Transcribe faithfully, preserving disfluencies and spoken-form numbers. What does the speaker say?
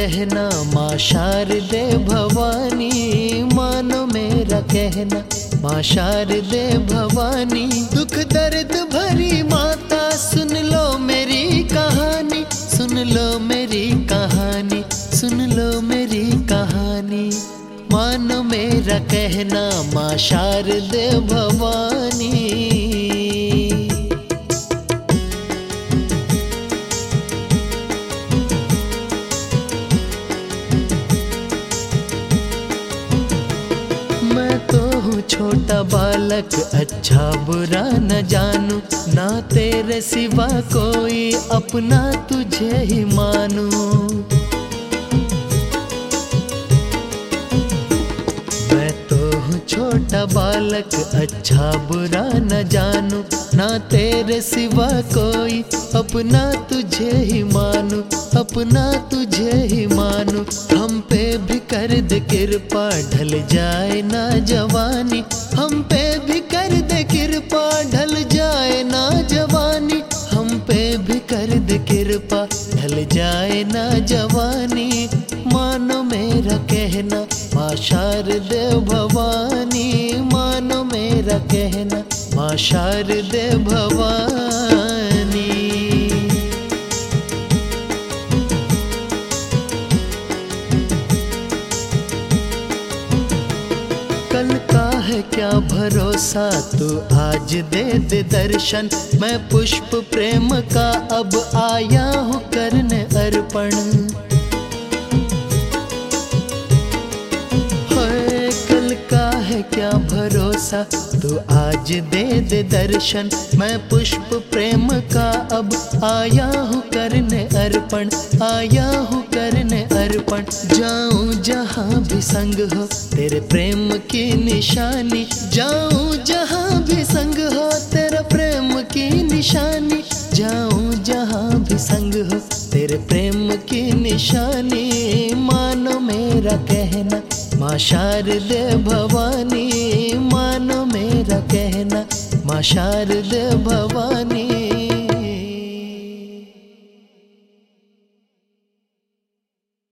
कहना माँ शारदे भवानी, मानो मेरा कहना माँ शारदे भवानी। दुख दर्द भरी माता सुन लो मेरी कहानी, सुन लो मेरी कहानी, सुन लो मेरी कहानी। मानो मेरा कहना माँ शारदे भवानी। मैं तो हूँ छोटा बालक, अच्छा बुरा न जानू, ना तेरे सिवा कोई अपना तुझे ही मानूं। मैं तो हूँ छोटा बालक, अच्छा बुरा न जानू, ना तेरे सिवा कोई अपना तुझे ही मानू, अपना तुझे ही मानू। हम पे भी कर दे कृपा ढल जाए ना जवानी, हम पे भी कर दे कृपा ढल जाए ना जवानी, हम पे भी कर दे कृपा ढल जाए ना जवानी। मानो मेरा कहना माँ शारदे भवानी, मानो मेरा कहना माँ शारदे भवानी। कल का है क्या भरोसा, तू आज दे दे दर्शन। मैं पुष्प प्रेम का अब आया हूँ करने अर्पण। हाय कल का है क्या भरोसा, तू आज दे दे दर्शन। मैं पुष्प प्रेम का अब आया हूँ करने अर्पण, आया हूँ करने अर्पण। जाऊँ जहाँ भी संग हो तेरे प्रेम की निशानी, जाऊँ जहाँ भी संग हो तेरा प्रेम की निशानी, जाऊँ जहाँ भी संग हो तेरे प्रेम की निशानी। मानो मेरा कहना माँ शारदे भवानी, मानो मेरा कहना माँ शारदे भवानी।